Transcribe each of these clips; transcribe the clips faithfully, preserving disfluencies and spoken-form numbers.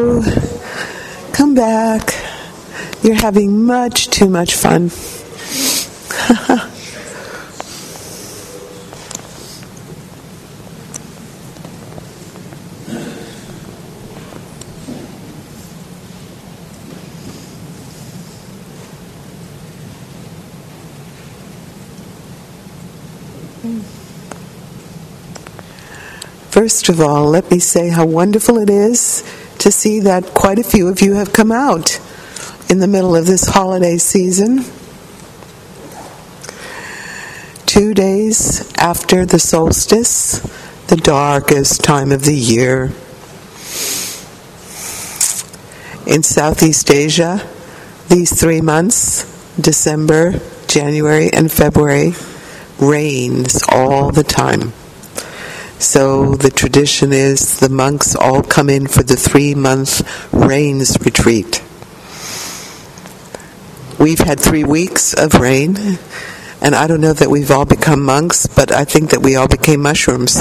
Hello. Come back. You're having much too much fun. First of all, let me say how wonderful it is to see that quite a few of you have come out in the middle of this holiday season. Two days after the solstice, the darkest time of the year. In Southeast Asia, these three months, December, January, and February, rains all the time. So the tradition is the monks all come in for the three-month rains retreat. We've had three weeks of rain, and I don't know that we've all become monks, but I think that we all became mushrooms.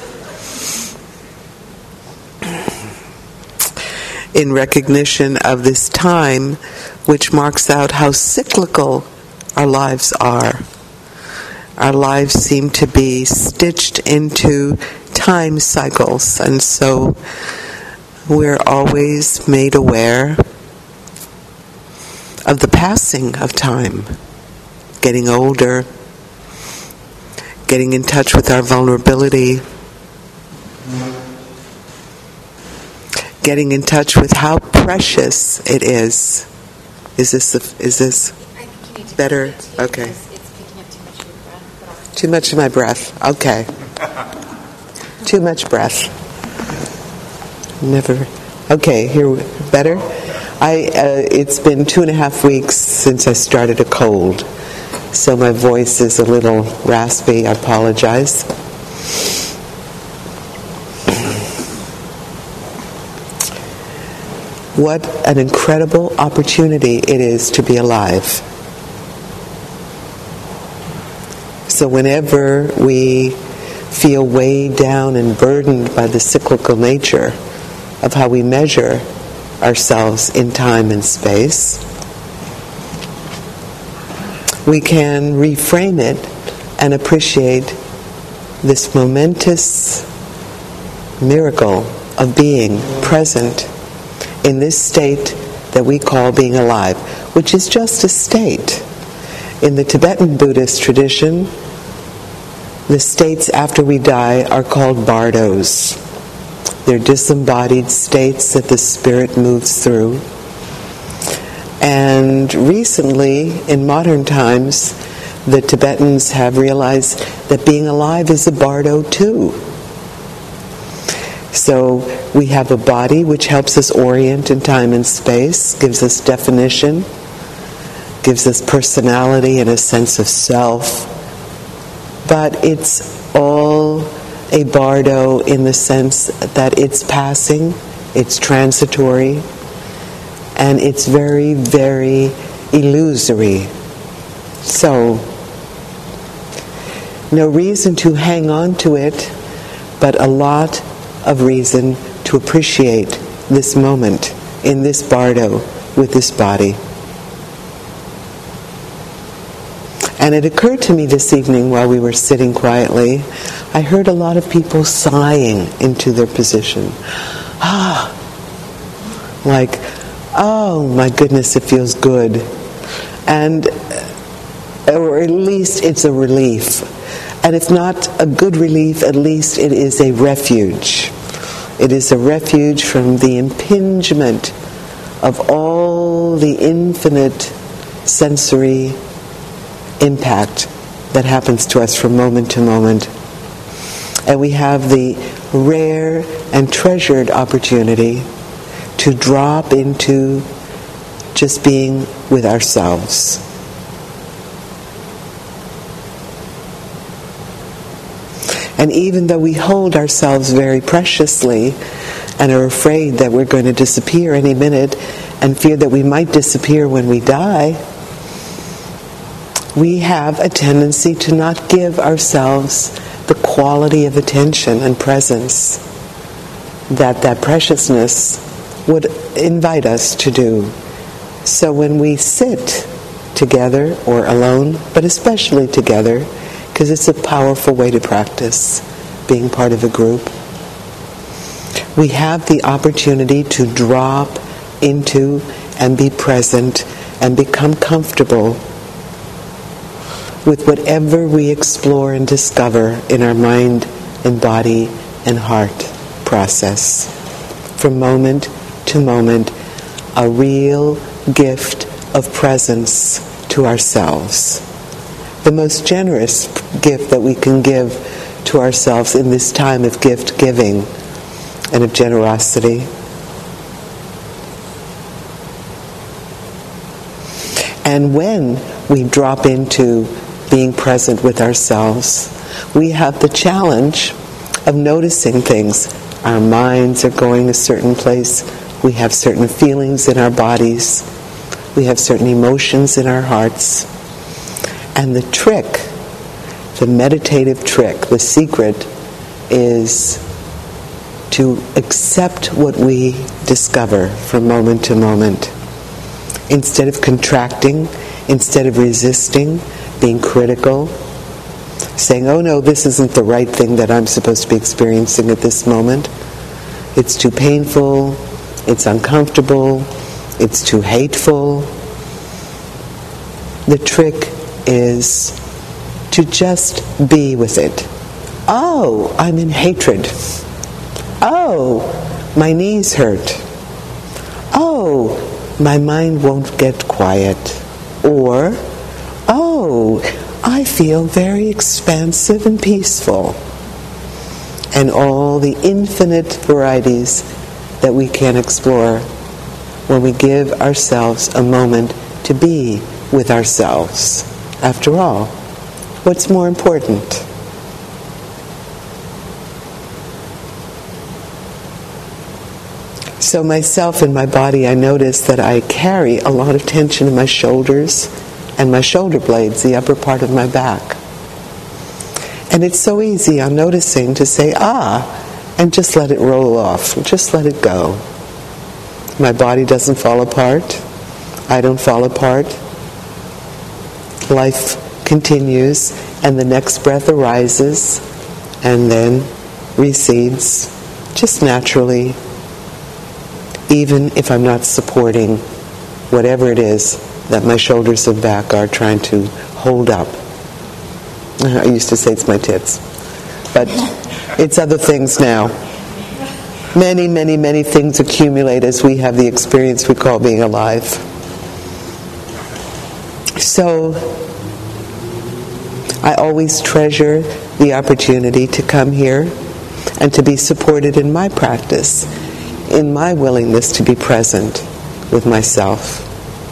In recognition of this time, which marks out how cyclical our lives are. Our lives seem to be stitched into time cycles, and so we're always made aware of the passing of time, getting older, getting in touch with our vulnerability, getting in touch with how precious it is. Is this the, is this I think you need to better? Okay. It's picking up too much of your breath. Too much of my breath. Okay. Too much breath. Never. Okay, here. Better? I. Uh, it's been two and a half weeks since I started a cold, so my voice is a little raspy. I apologize. What an incredible opportunity it is to be alive. So whenever we feel weighed down and burdened by the cyclical nature of how we measure ourselves in time and space, we can reframe it and appreciate this momentous miracle of being present in this state that we call being alive, which is just a state. In the Tibetan Buddhist tradition, the states after we die are called bardos. They're disembodied states that the spirit moves through. And recently, in modern times, the Tibetans have realized that being alive is a bardo too. So we have a body which helps us orient in time and space, gives us definition, gives us personality and a sense of self. But it's all a bardo in the sense that it's passing, it's transitory, and it's very, very illusory. So, no reason to hang on to it, but a lot of reason to appreciate this moment in this bardo with this body. And it occurred to me this evening while we were sitting quietly, I heard a lot of people sighing into their position. Ah, like, oh my goodness, it feels good. And, or at least it's a relief. And if not a good relief, at least it is a refuge. It is a refuge from the impingement of all the infinite sensory impact that happens to us from moment to moment. And we have the rare and treasured opportunity to drop into just being with ourselves. And even though we hold ourselves very preciously and are afraid that we're going to disappear any minute and fear that we might disappear when we die, we have a tendency to not give ourselves the quality of attention and presence that that preciousness would invite us to do. So when we sit together or alone, but especially together, because it's a powerful way to practice being part of a group, we have the opportunity to drop into and be present and become comfortable with whatever we explore and discover in our mind and body and heart process. From moment to moment, a real gift of presence to ourselves. The most generous gift that we can give to ourselves in this time of gift giving and of generosity. And when we drop into being present with ourselves, we have the challenge of noticing things. Our minds are going a certain place. We have certain feelings in our bodies. We have certain emotions in our hearts. And the trick, the meditative trick, the secret is to accept what we discover from moment to moment. Instead of contracting, instead of resisting, being critical, saying, oh no, this isn't the right thing that I'm supposed to be experiencing at this moment. It's too painful, it's uncomfortable, it's too hateful. The trick is to just be with it. Oh, I'm in hatred. Oh, my knees hurt. Oh, my mind won't get quiet. Or, oh, I feel very expansive and peaceful. And all the infinite varieties that we can explore when we give ourselves a moment to be with ourselves. After all, what's more important? So myself and my body, I notice that I carry a lot of tension in my shoulders and my shoulder blades, the upper part of my back. And it's so easy, I'm noticing, to say, ah, and just let it roll off, just let it go. My body doesn't fall apart. I don't fall apart. Life continues, and the next breath arises, and then recedes, just naturally, even if I'm not supporting whatever it is that my shoulders and back are trying to hold up. I used to say it's my tits, but it's other things now. Many, many, many things accumulate as we have the experience we call being alive. So, I always treasure the opportunity to come here and to be supported in my practice, in my willingness to be present with myself.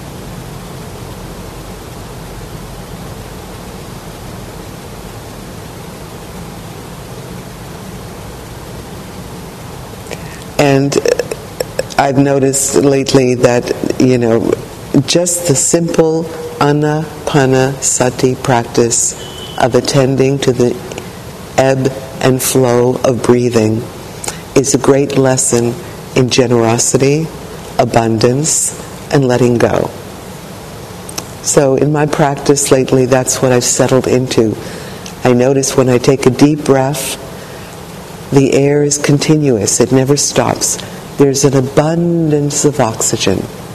And I've noticed lately that, you know, just the simple anapanasati practice of attending to the ebb and flow of breathing is a great lesson in generosity, abundance, and letting go. So in my practice lately, that's what I've settled into. I notice when I take a deep breath, the air is continuous, it never stops. There's an abundance of oxygen.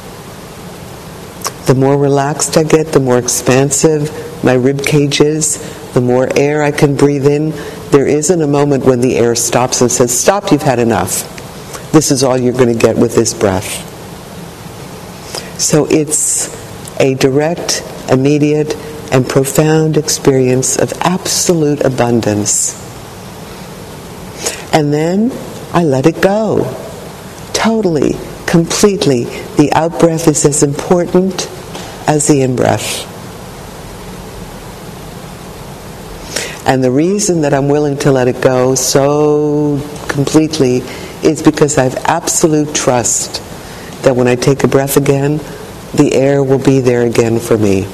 The more relaxed I get, the more expansive my rib cage is, the more air I can breathe in. There isn't a moment when the air stops and says, stop, you've had enough. This is all you're going to get with this breath. So it's a direct, immediate, and profound experience of absolute abundance. And then I let it go. Totally, completely. The out-breath is as important as the in-breath. And the reason that I'm willing to let it go so completely is because I have absolute trust that when I take a breath again, the air will be there again for me.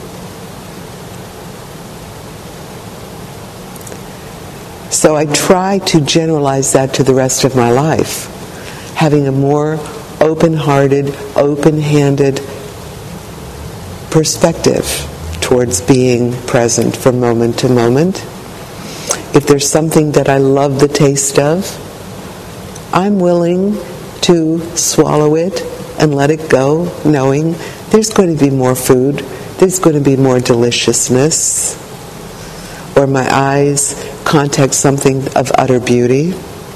So I try to generalize that to the rest of my life, having a more open-hearted, open-handed perspective towards being present from moment to moment. If there's something that I love the taste of, I'm willing to swallow it and let it go, knowing there's going to be more food, there's going to be more deliciousness, or my eyes contact something of utter beauty.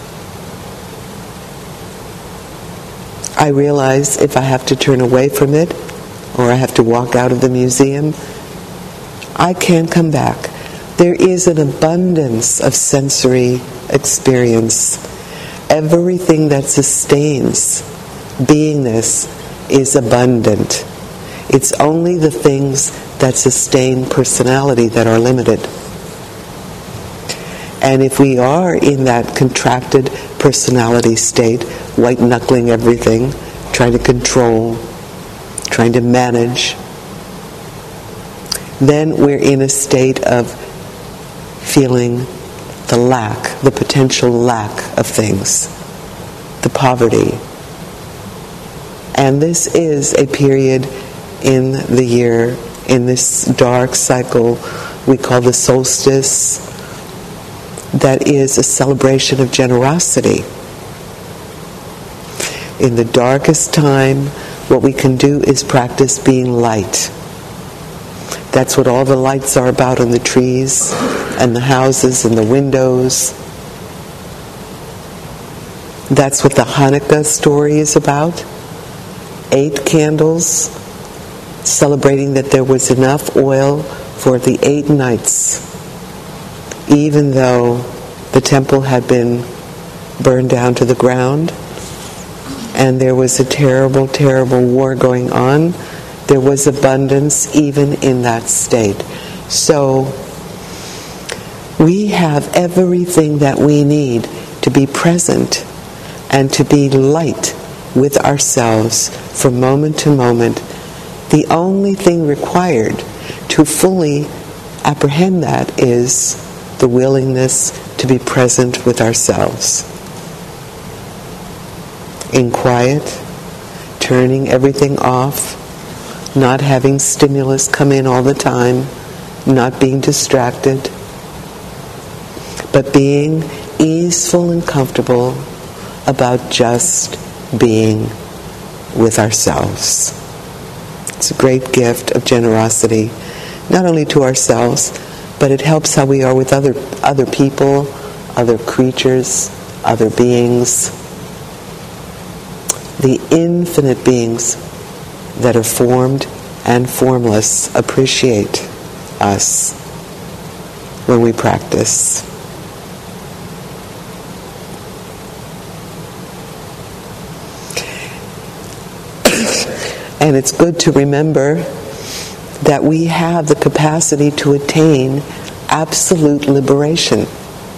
I realize if I have to turn away from it, or I have to walk out of the museum, I can come back. There is an abundance of sensory experience. Everything that sustains beingness is abundant. It's only the things that sustain personality that are limited. And if we are in that contracted personality state, white-knuckling everything, trying to control, trying to manage, then we're in a state of feeling the lack, the potential lack of things, the poverty. And this is a period in the year, in this dark cycle we call the solstice, that is a celebration of generosity. In the darkest time, what we can do is practice being light. That's what all the lights are about on the trees and the houses and the windows. That's what the Hanukkah story is about. Eight candles, celebrating that there was enough oil for the eight nights, even though the temple had been burned down to the ground and there was a terrible, terrible war going on. There was abundance even in that state. So we have everything that we need to be present and to be light with ourselves from moment to moment. The only thing required to fully apprehend that is the willingness to be present with ourselves. In quiet, turning everything off, not having stimulus come in all the time, not being distracted, but being easeful and comfortable about just being with ourselves. It's a great gift of generosity, not only to ourselves, but it helps how we are with other other people, other creatures, other beings. The infinite beings that are formed and formless appreciate us when we practice. And it's good to remember that we have the capacity to attain absolute liberation.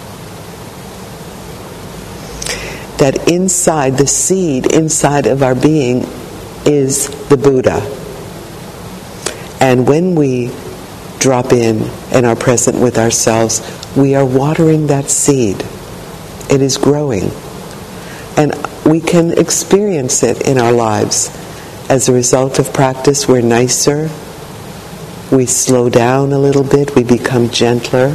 That inside, the seed inside of our being is the Buddha. And when we drop in and are present with ourselves, we are watering that seed. It is growing. And we can experience it in our lives. As a result of practice, we're nicer. We slow down a little bit. We become gentler.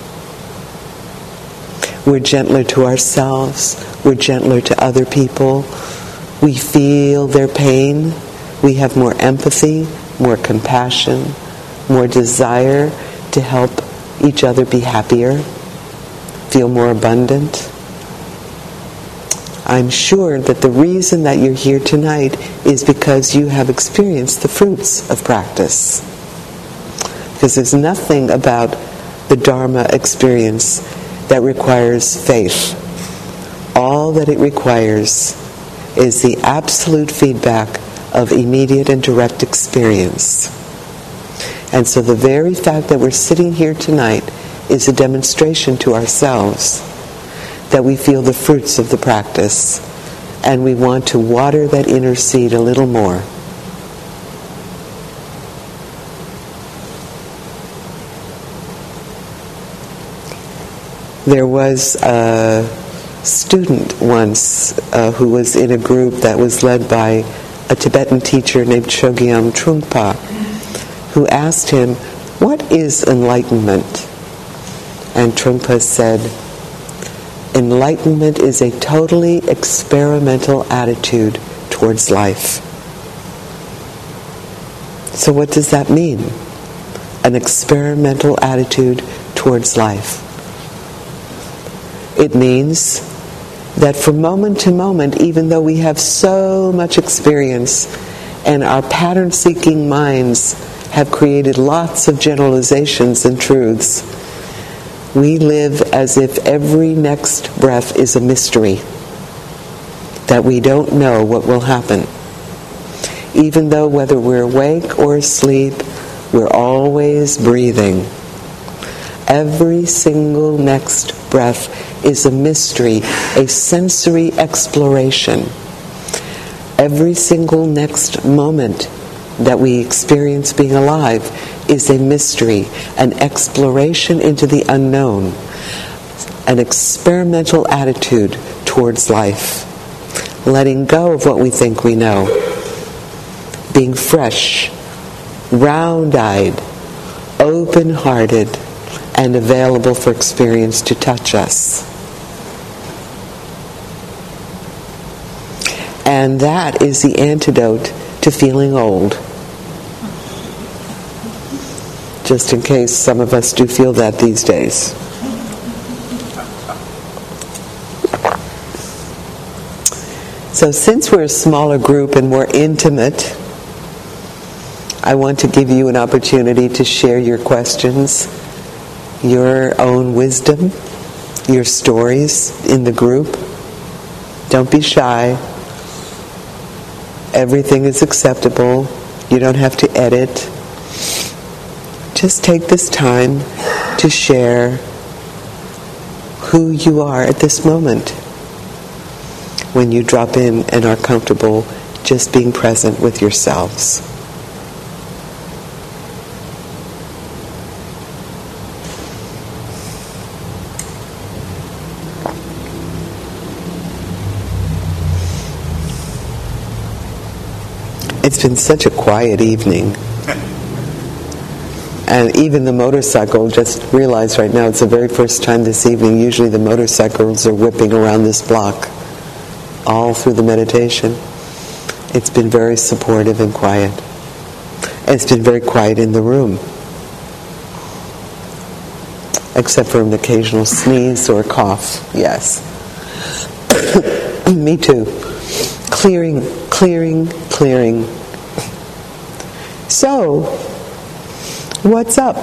We're gentler to ourselves. We're gentler to other people. We feel their pain. We have more empathy, more compassion, more desire to help each other be happier, feel more abundant. I'm sure that the reason that you're here tonight is because you have experienced the fruits of practice. Because there's nothing about the Dharma experience that requires faith. All that it requires is the absolute feedback of immediate and direct experience. And so the very fact that we're sitting here tonight is a demonstration to ourselves that we feel the fruits of the practice, and we want to water that inner seed a little more. There was a student once uh, who was in a group that was led by a Tibetan teacher named Chogyam Trungpa, who asked him, "What is enlightenment?" And Trungpa said, "Enlightenment is a totally experimental attitude towards life." So what does that mean? An experimental attitude towards life. It means that from moment to moment, even though we have so much experience and our pattern-seeking minds have created lots of generalizations and truths, we live as if every next breath is a mystery, that we don't know what will happen. Even though whether we're awake or asleep, we're always breathing. Every single next breath is a mystery, a sensory exploration. Every single next moment that we experience being alive is a mystery, an exploration into the unknown, an experimental attitude towards life, letting go of what we think we know, being fresh, round-eyed, open-hearted, and available for experience to touch us. And that is the antidote to feeling old. Just in case some of us do feel that these days. So since we're a smaller group and more intimate, I want to give you an opportunity to share your questions, your own wisdom, your stories in the group. Don't be shy. Everything is acceptable. You don't have to edit. Just take this time to share who you are at this moment when you drop in and are comfortable just being present with yourselves. It's been such a quiet evening. And even the motorcycle, just realized right now it's the very first time this evening, usually the motorcycles are whipping around this block all through the meditation. It's been very supportive and quiet. And it's been very quiet in the room, except for an occasional sneeze or cough. Yes. Me too. Clearing, clearing, clearing. So, what's up?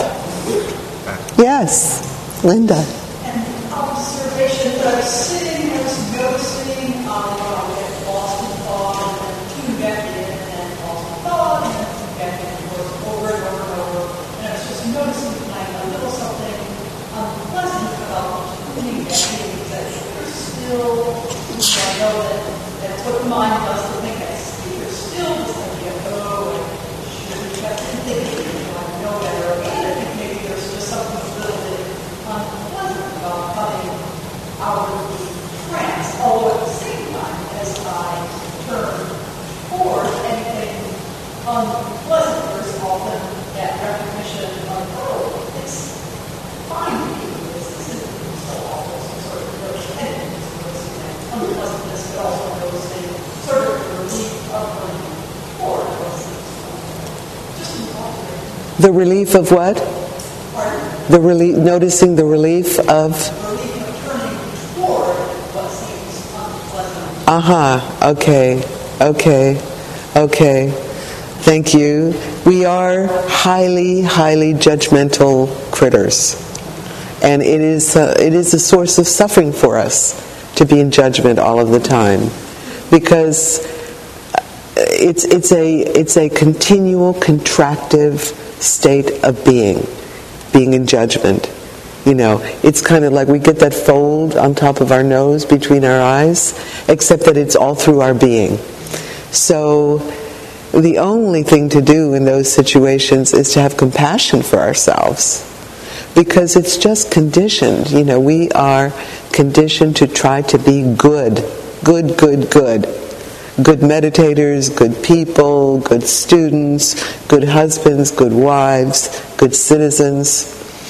Yes, Linda. An observation that I was sitting, I was noticing, um, I get lost in thought, and then tune back in, and lost in thought, and then tune back in, and goes over and over and over. And I was just noticing like a little something unpleasant about tuning back in, because there's still, I know that that's what the mind does to think I see. There's still this idea of, oh, I should be kept thinking, I know better. And I think maybe there's just something a little bit unpleasant about coming out of the trance, although at the same time, as I turn toward anything unpleasant, there's often that recognition of, oh, it's fine to be doing this, this isn't so awful, some sort of notion, and unpleasantness, but also noticing sort of the relief of running toward just involved. The relief of what? Pardon? The relief, noticing the relief of. The relief of turning toward what seems unpleasant. Aha. Okay. Okay. Okay. Thank you. We are highly, highly judgmental critters, and it is a, it is a source of suffering for us to be in judgment all of the time, because it's it's a it's a continual contractive state of being, being in judgment. You know, it's kind of like we get that fold on top of our nose between our eyes, except that it's all through our being. So the only thing to do in those situations is to have compassion for ourselves, because it's just conditioned. You know, we are conditioned to try to be good, good, good, good. Good meditators, good people, good students, good husbands, good wives, good citizens.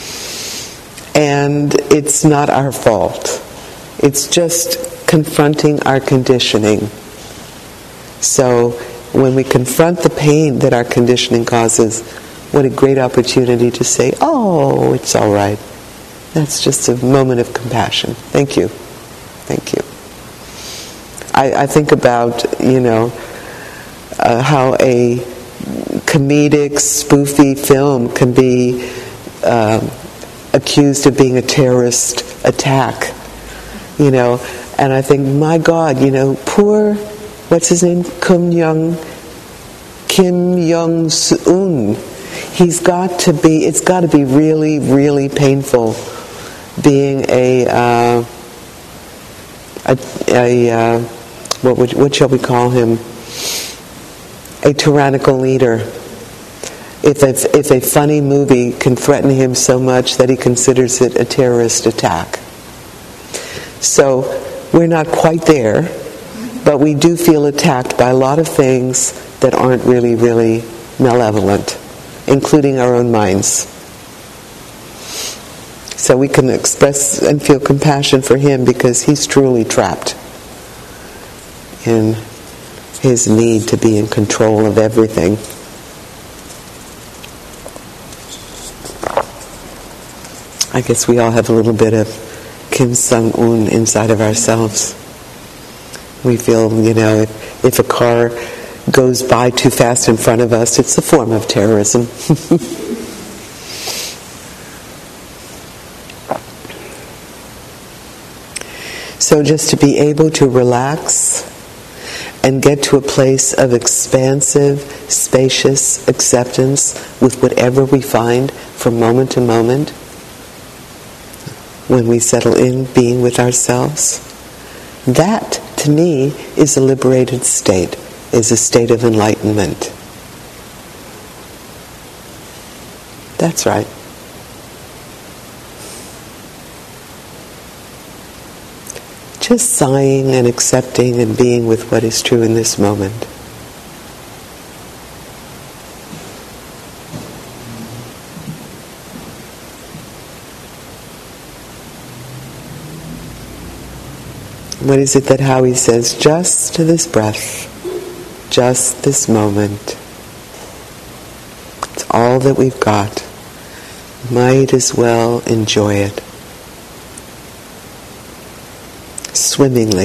And it's not our fault. It's just confronting our conditioning. So when we confront the pain that our conditioning causes, what a great opportunity to say, oh, it's all right. That's just a moment of compassion. Thank you. Thank you. I, I think about, you know, uh, how a comedic, spoofy film can be uh, accused of being a terrorist attack, you know, and I think, my God, you know, poor, what's his name, Kim Young, Kim Jong-un. He's got to be, it's got to be really, really painful being a, uh, a, a uh, what would, what shall we call him? A tyrannical leader. If a, if a funny movie can threaten him so much that he considers it a terrorist attack. So we're not quite there, but we do feel attacked by a lot of things that aren't really, really malevolent, including our own minds. So we can express and feel compassion for him because he's truly trapped in his need to be in control of everything. I guess we all have a little bit of Kim Jong-un inside of ourselves. We feel, you know, if, if a car goes by too fast in front of us, it's a form of terrorism. So just to be able to relax and get to a place of expansive, spacious acceptance with whatever we find from moment to moment when we settle in being with ourselves, that, to me, is a liberated state, is a state of enlightenment. That's right. Just sighing and accepting and being with what is true in this moment. What is it that Howie says? Just this breath, just this moment. It's all that we've got. Might as well enjoy it. Swimmingly.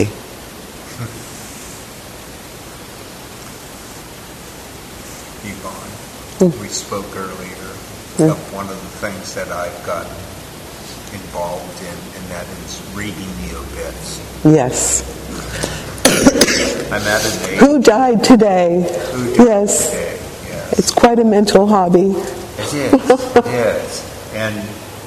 Yvonne, Mm. we spoke earlier Mm. of one of the things that I've gotten involved in, and that is reading the obits. Yes. I'm at an age. Who died today? Who died Yes. today? Yes. It's quite a mental hobby. It is. It is. And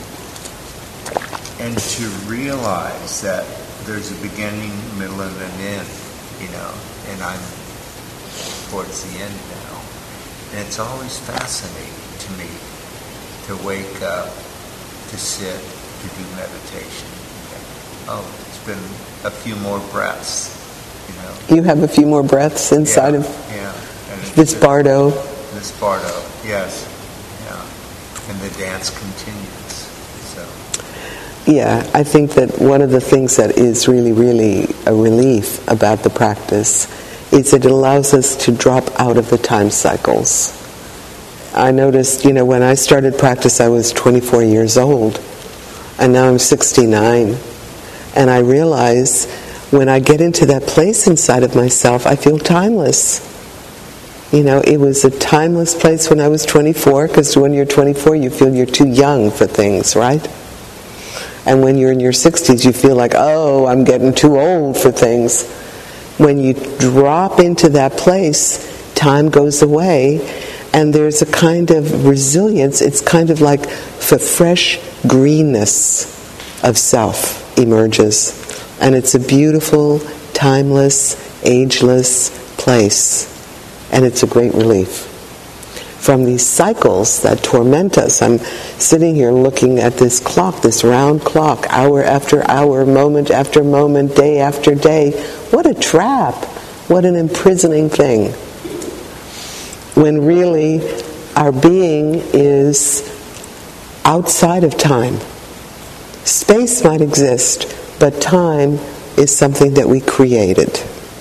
and to realize that there's a beginning, middle, and an end, you know, and I'm towards the end now. And it's always fascinating to me to wake up, to sit, to do meditation. Oh, it's been a few more breaths, you know. You have a few more breaths inside yeah, of yeah. And this bardo. This bardo, yes. Yeah. And the dance continues. So. Yeah, I think that one of the things that is really, really a relief about the practice is that it allows us to drop out of the time cycles. I noticed, you know, when I started practice, I was twenty-four years old, and now I'm sixty-nine. And I realize when I get into that place inside of myself, I feel timeless. You know, it was a timeless place when I was twenty-four, because when you're twenty-four, you feel you're too young for things, right? And when you're in your sixties, you feel like, oh, I'm getting too old for things. When you drop into that place, time goes away, and there's a kind of resilience. It's kind of like the fresh greenness of self emerges. And it's a beautiful, timeless, ageless place. And it's a great relief. from these cycles that torment us. I'm sitting here looking at this clock, this round clock, hour after hour, moment after moment, day after day. What a trap! What an imprisoning thing. When really our being is outside of time. Space might exist, but time is something that we created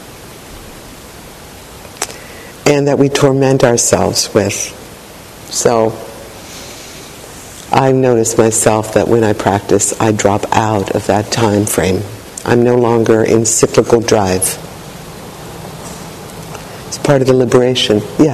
and that we torment ourselves with. So I've noticed myself that when I practice, I drop out of that time frame. I'm no longer in cyclical drive. It's part of the liberation. Yeah.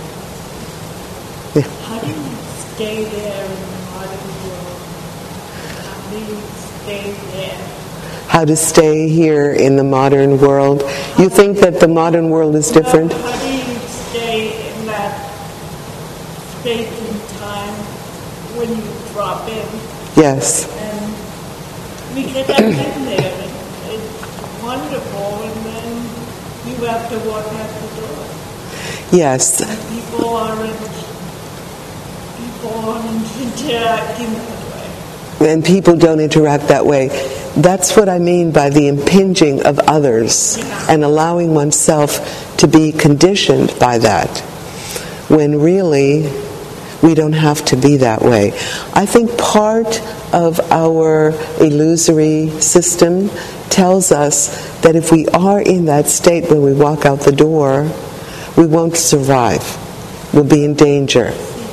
Yeah. How do you stay there in the modern world? How do you stay there? How to stay here in the modern world. You think that the modern world is different? How, how do you stay in that space and time when you drop in? Yes. And because I've been there, and it's wonderful, and then you have to walk out the door. Yes. And people aren't, people aren't interacting that way. And people don't interact that way. That's what I mean by the impinging of others and allowing oneself to be conditioned by that, when really we don't have to be that way. I think part of our illusory system tells us that if we are in that state when we walk out the door, we won't survive. We'll be in danger.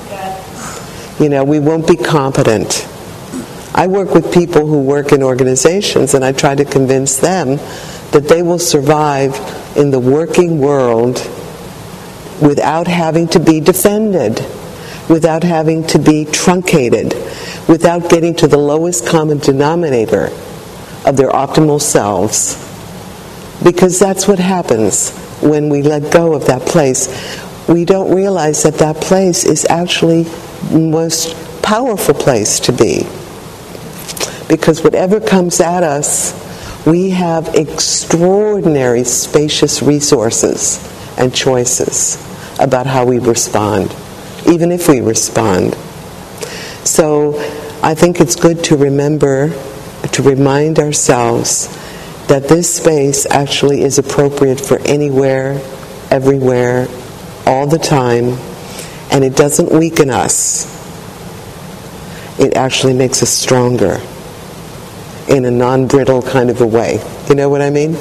You know, we won't be competent. I work with people who work in organizations, and I try to convince them that they will survive in the working world without having to be defended, without having to be truncated, without getting to the lowest common denominator of their optimal selves. Because that's what happens when we let go of that place. We don't realize that that place is actually the most powerful place to be. Because whatever comes at us, we have extraordinary spacious resources and choices about how we respond, even if we respond. So I think it's good to remember, to remind ourselves that this space actually is appropriate for anywhere, everywhere, all the time, and it doesn't weaken us. It actually makes us stronger in a non-brittle kind of a way. You know what I mean?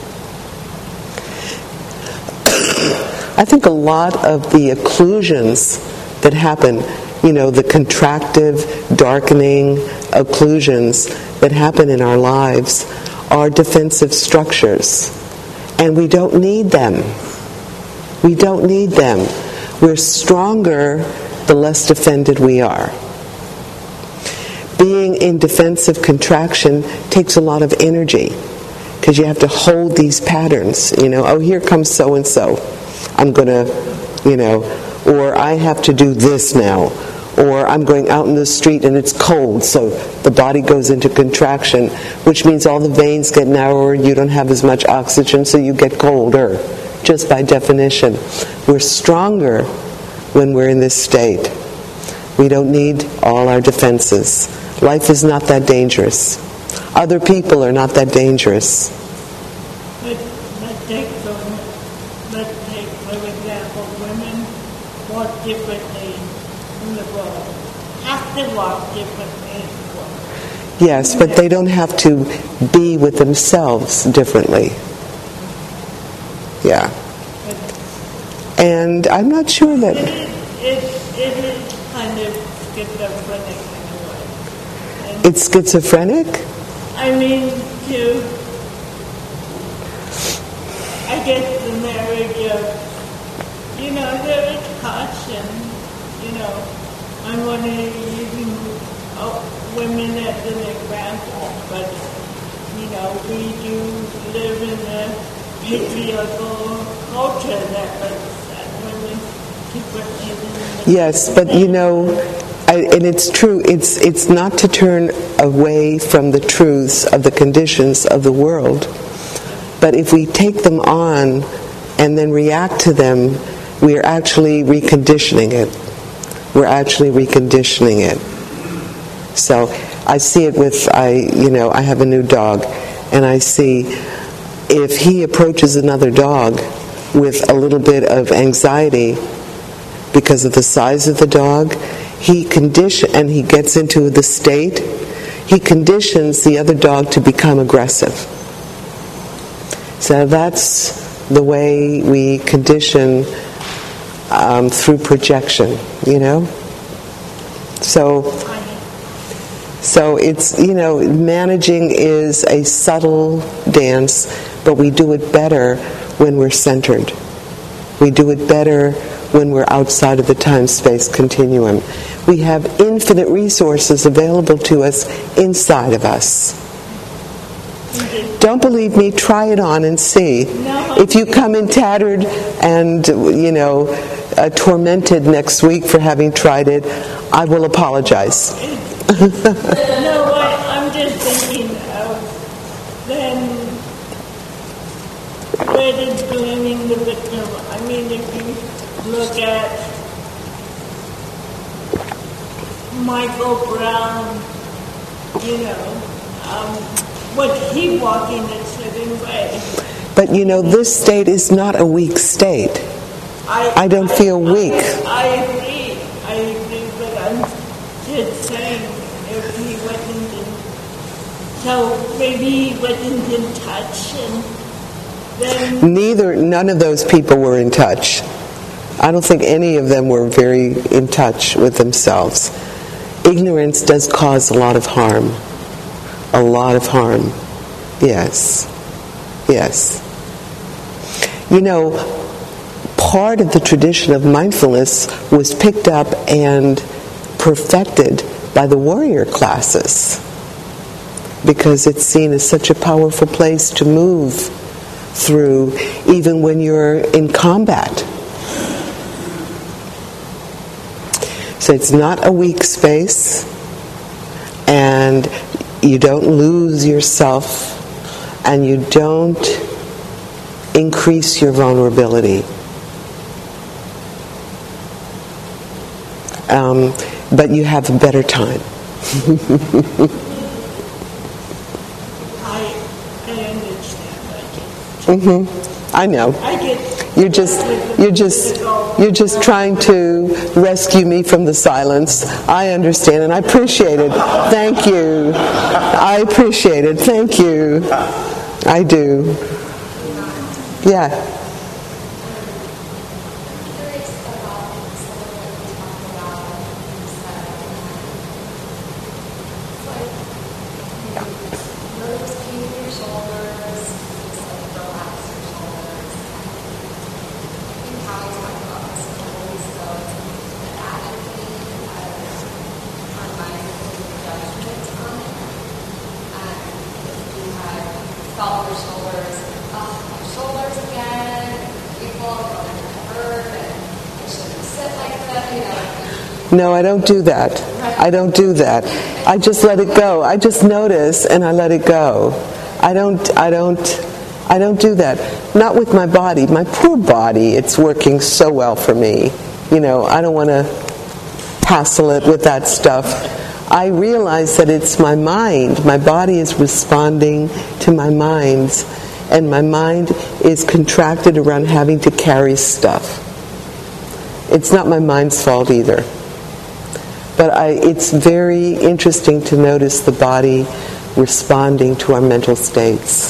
I think a lot of the occlusions that happen, you know, the contractive, darkening occlusions that happen in our lives are defensive structures. And we don't need them. We don't need them. We're stronger the less defended we are. Being in defensive contraction takes a lot of energy, because you have to hold these patterns. You know, oh, here comes so-and-so. I'm going to, you know, or I have to do this now. Or I'm going out in the street and it's cold, so the body goes into contraction, which means all the veins get narrower, you don't have as much oxygen, so you get colder, just by definition. We're stronger when we're in this state. We don't need all our defenses. Life is not that dangerous. Other people are not that dangerous. But let's take, for, let's take, for example, women walk differently in the world. Have to walk differently in the world. Yes, but they don't have to be with themselves differently. Yeah. And I'm not sure that... It is, it, it is kind of schizophrenic in a way. And It's schizophrenic? I mean, to, I guess the marriage of, you know, there is caution, you know. I'm only using uh, women as an example, but, you know, we do live in a patriarchal culture that looks at women differently than men. Yes, but you know, I, and it's true, it's it's not to turn away from the truths of the conditions of the world, but if we take them on and then react to them we are actually reconditioning it. We're actually reconditioning it. So I see it with, I, you know, I have a new dog, and I see if he approaches another dog with a little bit of anxiety because of the size of the dog, he condition, and he gets into the state, he conditions the other dog to become aggressive. So that's the way we condition um, through projection, you know? So, so it's, you know, managing is a subtle dance, but we do it better when we're centered. We do it better when we're outside of the time-space continuum. We have infinite resources available to us inside of us. Don't believe me, try it on and see. No. If you come in tattered and, you know, uh, tormented next week for having tried it, I will apologize. No, I, I'm just thinking of then where is blaming the victim? I mean, if you look at Michael Brown, you know, um, was he walking a certain way? But you know, this state is not a weak state. I, I don't I, feel weak. I, I agree. I agree, but I'm just saying if he wasn't in, so maybe he wasn't in touch, and then Neither, none of those people were in touch. I don't think any of them were very in touch with themselves. Ignorance does cause a lot of harm. A lot of harm. Yes. Yes. You know, part of the tradition of mindfulness was picked up and perfected by the warrior classes, because it's seen as such a powerful place to move through even when you're in combat. So it's not a weak space, and you don't lose yourself, and you don't increase your vulnerability. Um, but you have a better time. I I understand. I get, Mm-hmm. I know. I get You're just, you're just, you're just trying to rescue me from the silence. I understand, and I appreciate it. Thank you. I appreciate it. Thank you. I do. Yeah. Curious about some of what you talked about and like, you know, noticing your shoulders, just like relax your shoulders. I think how you talked about this a couple weeks ago is the attitude of our mind putting judgment on it. And if you had felt your shoulders, oh, my shoulders again, people are going to hurt, and I shouldn't sit like that, you know. No, I don't do that. I don't do that. I just let it go. I just notice and I let it go. I don't, I don't, I don't do that. Not with my body. My poor body, it's working so well for me. You know, I don't want to hassle it with that stuff. I realize that it's my mind. My body is responding to my mind's, and my mind is contracted around having to carry stuff. It's not my mind's fault either. But I, it's very interesting to notice the body responding to our mental states.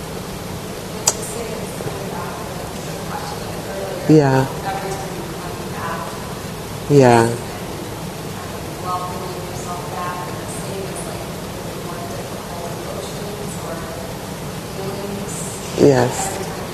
Yeah. Yeah. Yes.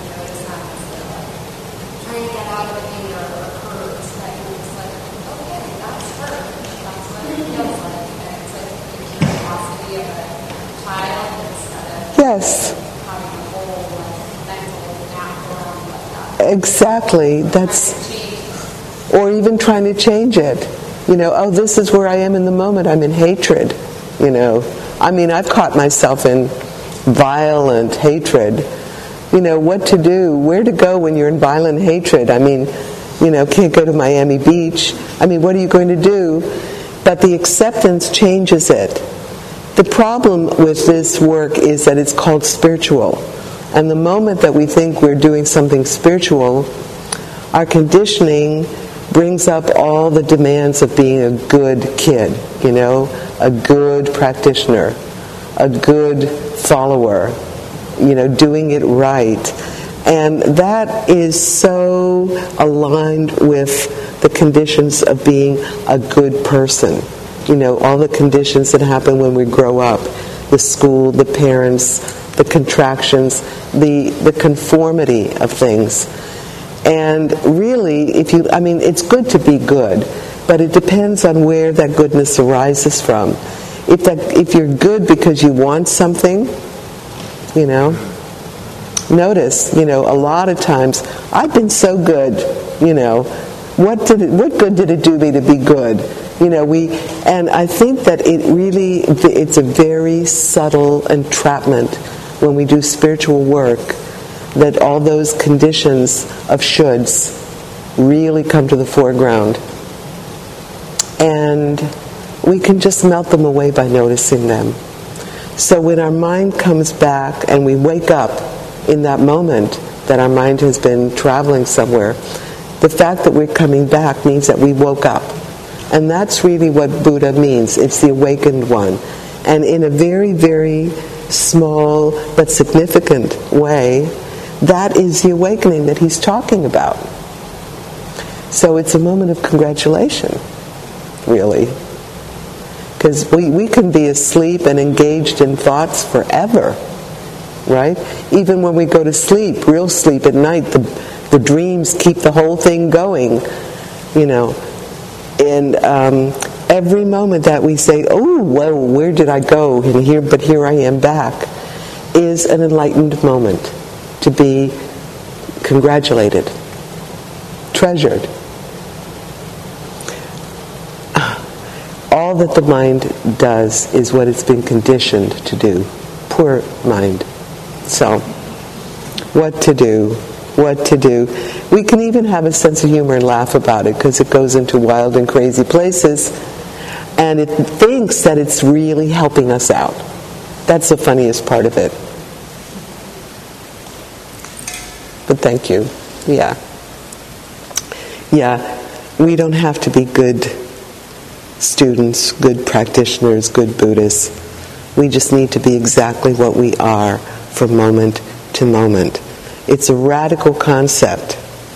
Trying to get out of the anger or hurt, that you're just like, okay, that's hurt. That's what it feels like. And it's like the curiosity of a child instead of Yes. having a whole like, mental map around like that. Exactly. That's, Change. or even trying to change it. You know, oh, this is where I am in the moment. I'm in hatred. You know, I mean, I've caught myself in violent hatred. You know, what to do, where to go when you're in violent hatred. I mean, you know, can't go to Miami Beach. I mean, what are you going to do? But the acceptance changes it. The problem with this work is that it's called spiritual. And the moment that we think we're doing something spiritual, our conditioning brings up all the demands of being a good kid, you know, a good practitioner, a good follower, you know, doing it right. And that is so aligned with the conditions of being a good person. You know, all the conditions that happen when we grow up, the school, the parents, the contractions, the the conformity of things. And really, if you, I mean, it's good to be good, but it depends on where that goodness arises from. If that, if you're good because you want something, you know, notice, you know, a lot of times, I've been so good, you know, what did it, what good did it do me to be good? You know, we, and I think that it really, it's a very subtle entrapment when we do spiritual work, that all those conditions of shoulds really come to the foreground. And we can just melt them away by noticing them. So when our mind comes back and we wake up in that moment that our mind has been traveling somewhere, the fact that we're coming back means that we woke up. And that's really what Buddha means. It's the awakened one. And in a very, very small but significant way, that is the awakening that he's talking about. So it's a moment of congratulation, really. Because we, we can be asleep and engaged in thoughts forever, right? Even when we go to sleep, real sleep at night, the, the dreams keep the whole thing going, you know. And um, every moment that we say, oh, whoa, where did I go? And here, but here I am back, is an enlightened moment to be congratulated, treasured. All that the mind does is what it's been conditioned to do. Poor mind. So, what to do? What to do? We can even have a sense of humor and laugh about it because it goes into wild and crazy places, and it thinks that it's really helping us out. That's the funniest part of it. But thank you. Yeah. Yeah. We don't have to be good students, good practitioners, good Buddhists. We just need to be exactly what we are from moment to moment. It's a radical concept,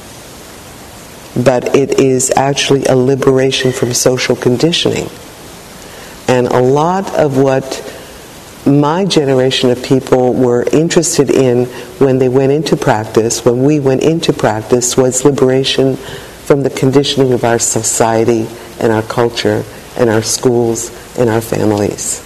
but it is actually a liberation from social conditioning. And a lot of what my generation of people were interested in when they went into practice, when we went into practice, was liberation from the conditioning of our society and our culture and our schools and our families.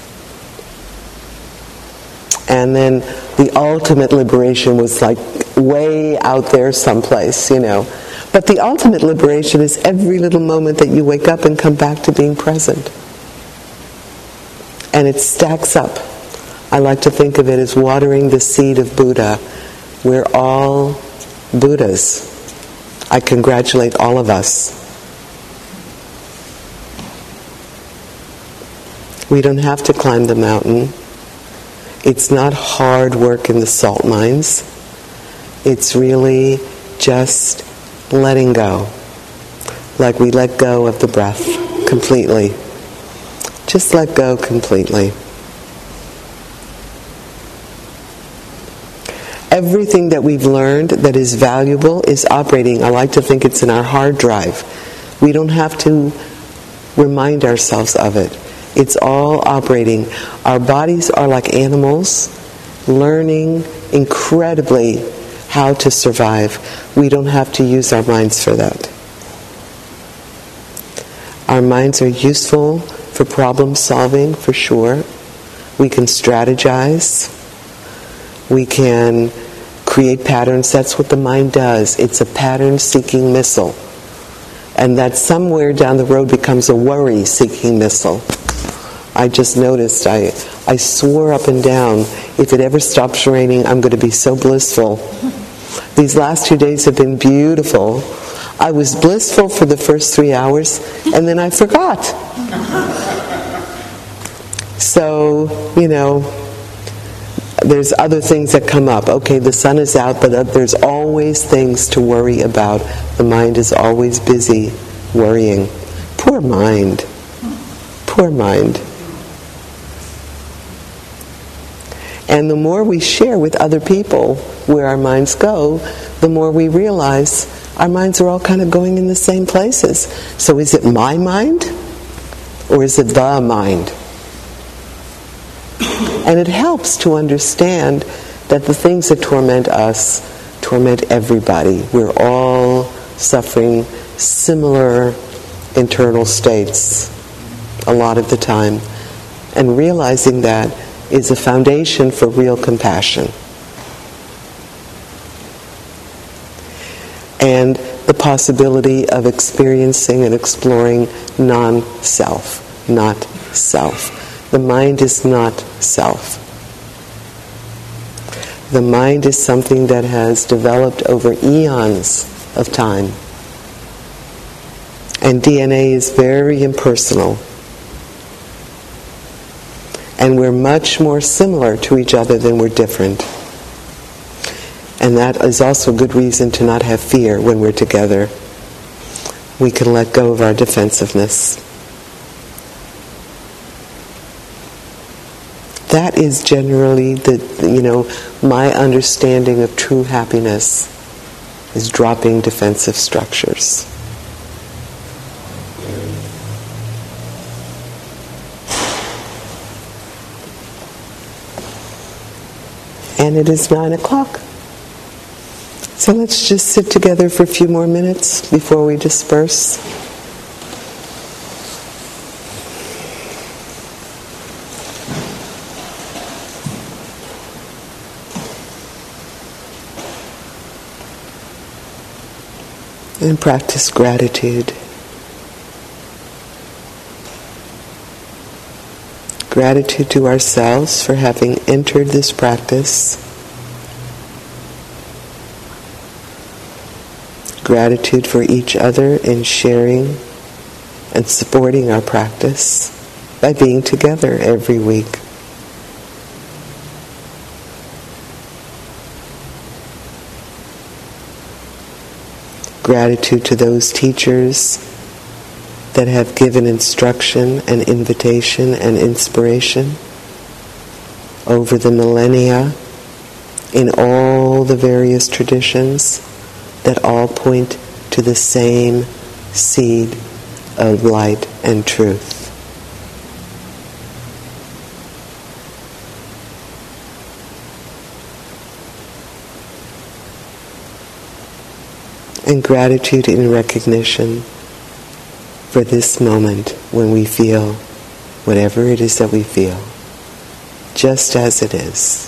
And then the ultimate liberation was like way out there someplace, you know. But the ultimate liberation is every little moment that you wake up and come back to being present. And it stacks up. I like to think of it as watering the seed of Buddha. We're all Buddhas. I congratulate all of us. We don't have to climb the mountain. It's not hard work in the salt mines. It's really just letting go. Like we let go of the breath completely. Just let go completely. Everything that we've learned that is valuable is operating. I like to think it's in our hard drive. We don't have to remind ourselves of it. It's all operating. Our bodies are like animals, learning incredibly how to survive. We don't have to use our minds for that. Our minds are useful for problem solving, for sure. We can strategize. We can create patterns. That's what the mind does. It's a pattern-seeking missile. And that somewhere down the road becomes a worry-seeking missile. I just noticed, I, I swore up and down, if it ever stops raining, I'm going to be so blissful. These last two days have been beautiful. I was blissful for the first three hours, and then I forgot. So, you know, there's other things that come up. Okay, the sun is out, but there's always things to worry about. The mind is always busy worrying. Poor mind. Poor mind. And the more we share with other people where our minds go, the more we realize our minds are all kind of going in the same places. So is it my mind? Or is it the mind? And it helps to understand that the things that torment us torment everybody. We're all suffering similar internal states a lot of the time. And realizing that is a foundation for real compassion. And the possibility of experiencing and exploring non-self, not self. The mind is not self. The mind is something that has developed over eons of time. And D N A is very impersonal. And we're much more similar to each other than we're different. And that is also a good reason to not have fear when we're together. We can let go of our defensiveness. That is generally the, you know, my understanding of true happiness is dropping defensive structures. And it is nine o'clock. So let's just sit together for a few more minutes before we disperse. And practice gratitude. Gratitude to ourselves for having entered this practice. Gratitude for each other in sharing and supporting our practice by being together every week. Gratitude to those teachers that have given instruction and invitation and inspiration over the millennia in all the various traditions that all point to the same seed of light and truth. And gratitude in recognition for this moment when we feel whatever it is that we feel, just as it is.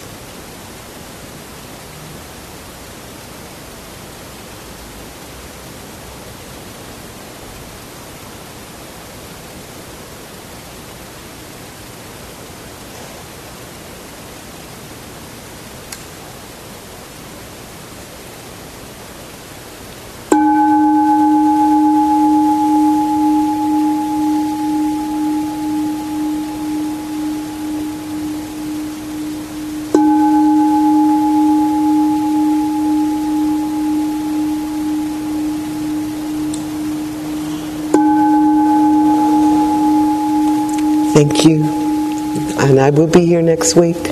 Thank you. And I will be here next week.